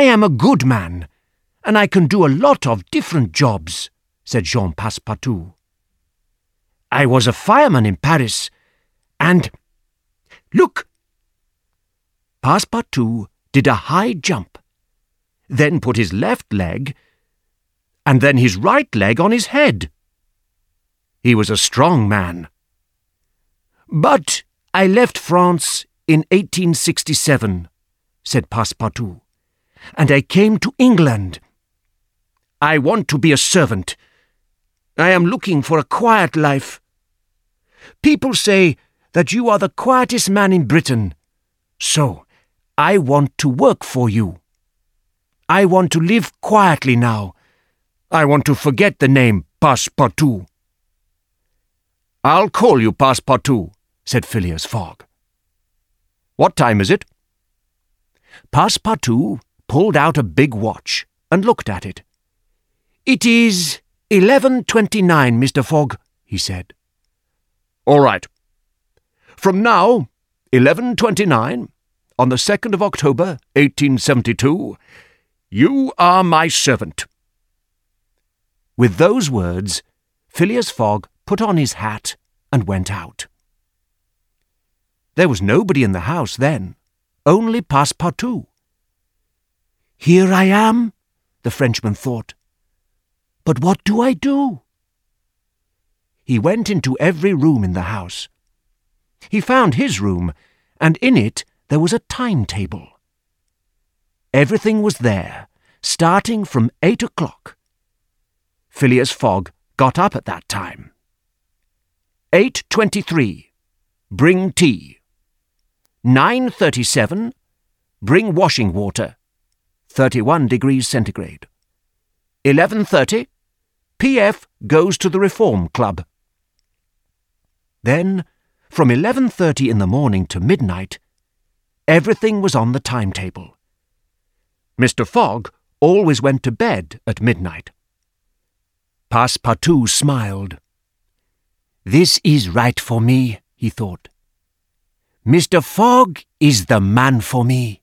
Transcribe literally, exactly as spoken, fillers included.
I am a good man, and I can do a lot of different jobs, said Jean Passepartout. I was a fireman in Paris, and... Look! Passepartout did a high jump, then put his left leg, and then his right leg on his head. He was a strong man. But I left France in eighteen sixty-seven, said Passepartout, and I came to England. I want to be a servant. I am looking for a quiet life. People say that you are the quietest man in Britain, so I want to work for you. I want to live quietly now. I want to forget the name Passepartout. I'll call you Passepartout, said Phileas Fogg. What time is it? Passepartout pulled out a big watch and looked at it. It is eleven twenty-nine, Mister Fogg, he said. All right. From now, eleven twenty-nine, on the second of October, eighteen seventy-two, you are my servant. With those words, Phileas Fogg put on his hat and went out. There was nobody in the house then, only Passepartout. Here I am, the Frenchman thought. But what do I do? He went into every room in the house. He found his room, and in it there was a timetable. Everything was there, starting from eight o'clock. Phileas Fogg got up at that time. Eight twenty-three, bring tea. Nine thirty-seven, bring washing water, thirty-one degrees centigrade. Eleven thirty, P F goes to the Reform Club. Then, from eleven thirty in the morning to midnight, everything was on the timetable. Mister Fogg always went to bed at midnight. Passepartout smiled. This is right for me, he thought. Mister Fogg is the man for me.